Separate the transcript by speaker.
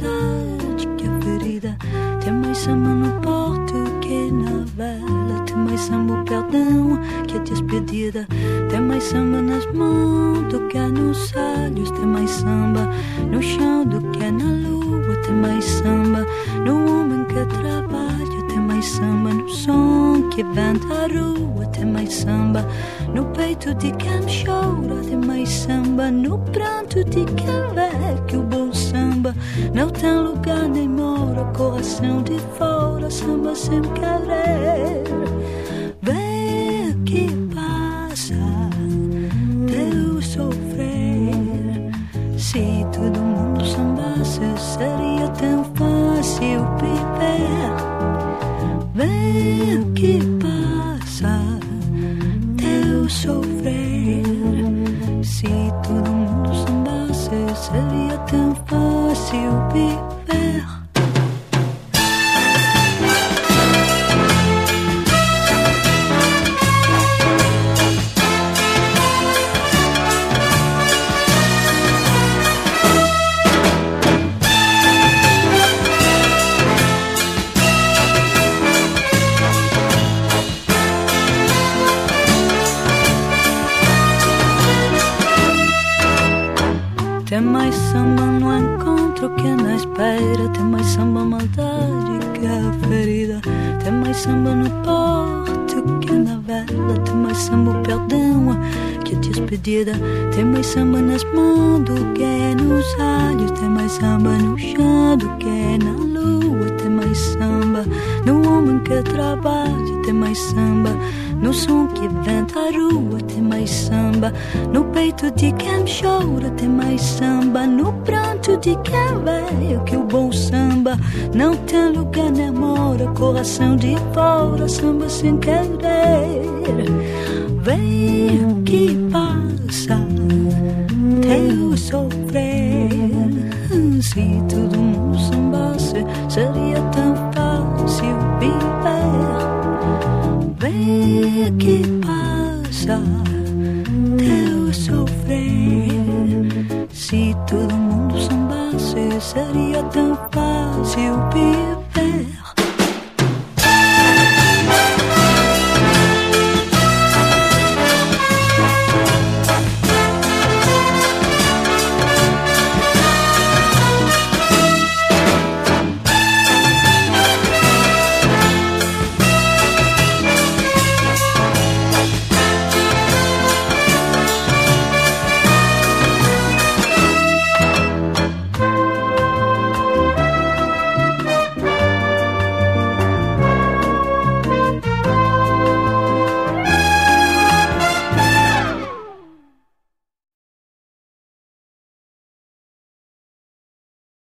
Speaker 1: maldade que a ferida. Tem mais samba no porto que na vela. Tem mais samba o perdão que a despedida. Tem mais samba nas mãos do que nos olhos. Tem mais samba no chão do que na lua. Tem mais samba no homem que trabalha. Tem mais samba no som que venta a rua. Tem mais samba no peito de quem chora. Tem mais samba no pranto de quem vê que o bom samba não tem lugar nem mora. Coração de fora, samba sem querer. Vê o que passa, teu sofrer. Se todo mundo sambasse, seria tão fácil viver. Vê o que passa, teu sofrer. Se todo mundo sambasse, seria tão fácil viver. Tem mais samba no encontro que na espera. Tem mais samba maldade que a ferida. Tem mais samba no porto que na vela. Tem mais samba o perdão que a despedida. Tem mais samba nas mãos do que nos olhos. Tem mais samba no chão do que na lua. Tem mais samba no homem que trabalha. Tem mais samba no som que venta a rua. Tem mais samba no peito de quem chora. Tem mais samba no pranto de quem vê que o bom samba não tem lugar nem mora. Coração de fora, samba sem querer. Vem o que passa, teu sofrer. Se todo mundo sambasse, seria tão fácil viver. Vem o que passa, teu sofrer. Se todo mundo sambasse, seria tão fácil viver.